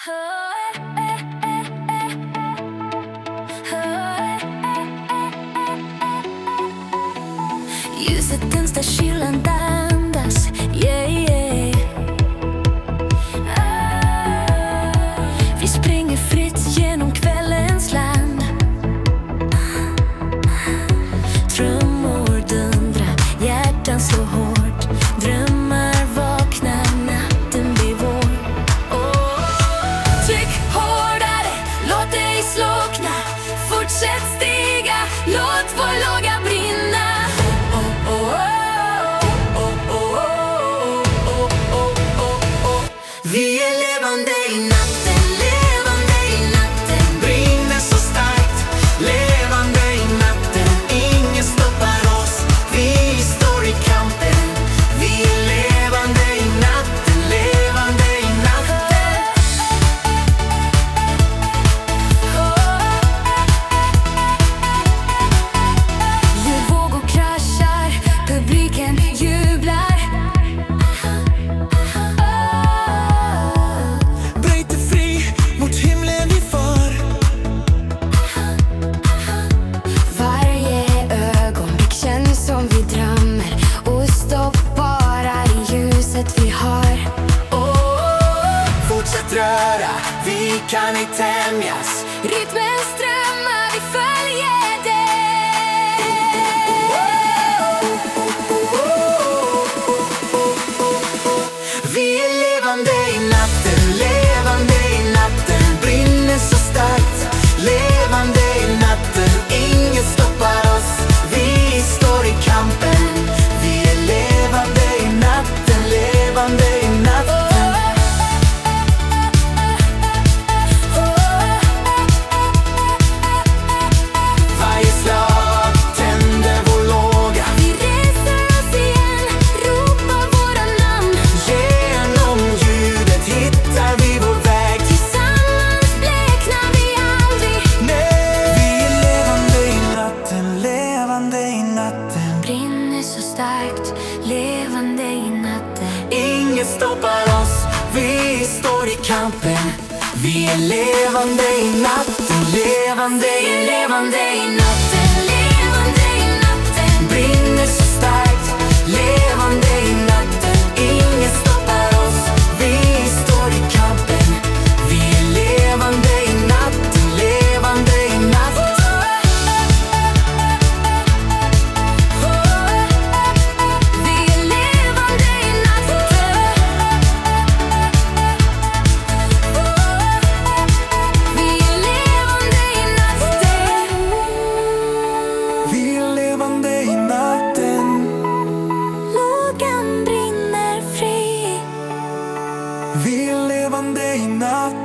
Ljuset tänds där kylan dandas, yeah, yeah. Vi springer fritt genom kvällens land. Trummor dundrar, hjärtan slår hårt. Drömmar vaknar, natten blir vår. Tryck hårdare, låt dig slockna. Fortsätt stiga, låt vår låga brinna. Vi är levande i natten, levande i natten. Brinner så starkt, levande i natten. Ingen stoppar oss, vi står i kampen. Vi är levande i natten, levande i natten. Ljudvågor kraschar, publiken jublar. Vi kan inte tämjas. Rytmen strömmar, vi följer det. Vi är levande i natten, levande i natten. Brinner så starkt, levande i natten. Ingen stoppar oss, vi står i kampen. Vi är levande i natten, levande i natten. Brinner så starkt, levande i natten. Ingen stoppar oss, vi står i kampen. Vi är levande i natten, levande i natten, levande i natten. Brinner så starkt, levande i natten. Ingen stoppar oss, vi står i kampen. Vi är levande i natten, levande i natten. Vi är levande i natten.